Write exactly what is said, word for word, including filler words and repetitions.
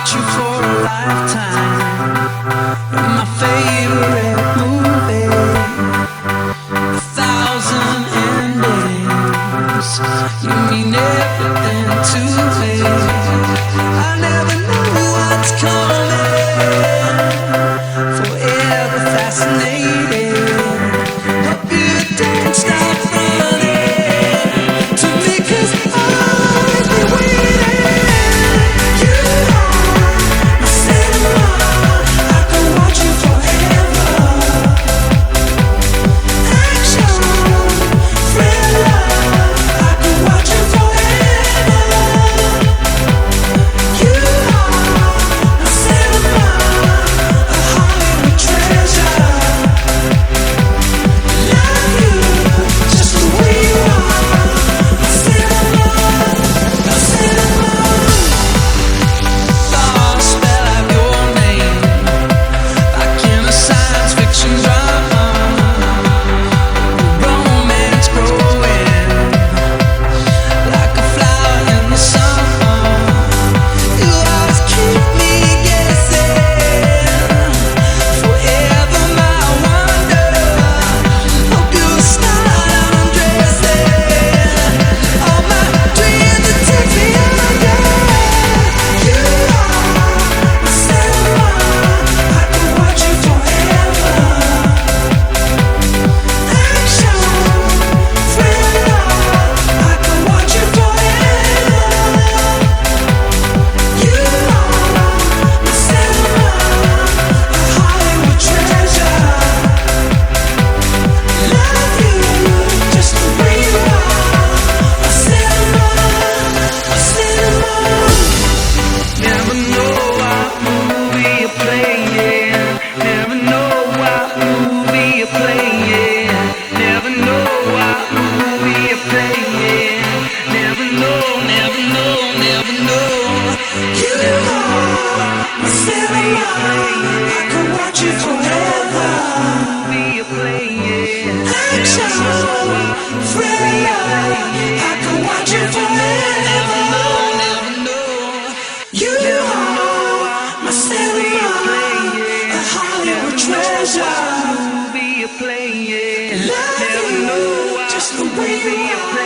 watch you for a lifetime. You're my favorite movie. A thousand endings. You mean everything to me. I never know what's coming. Forever fascinated. Hope you don't stop running to me, 'cause I've been waiting. You are my cinema. I could watch you forever. Action, thriller. I could watch you forever. You are my cinema, a Hollywood treasure. Love you just the way you are. My cinema, my cinema. Thought I spell out your name like in a science fiction drama. Romance growing like a flower in the summer. You always keep me guessing. Forever my wonder. Hope you start undressing all my dreams that take me under. You are my cinema. I could watch you forever. Action, thriller. I could watch you forever. You are my cinema, a Hollywood treasure. Love you just the way you are. My cinema, my cinema. Never know what movie you're playing. Never know what movie you're playing. Never know what movie you're playing. Never know, never know, never know. You are my cinema. I could watch you forever. Movie you're playing. Action, thriller. I could watch you forever. Never know. You are my cinema, a Hollywood treasure. Movie you're playing. Love you just the way you are.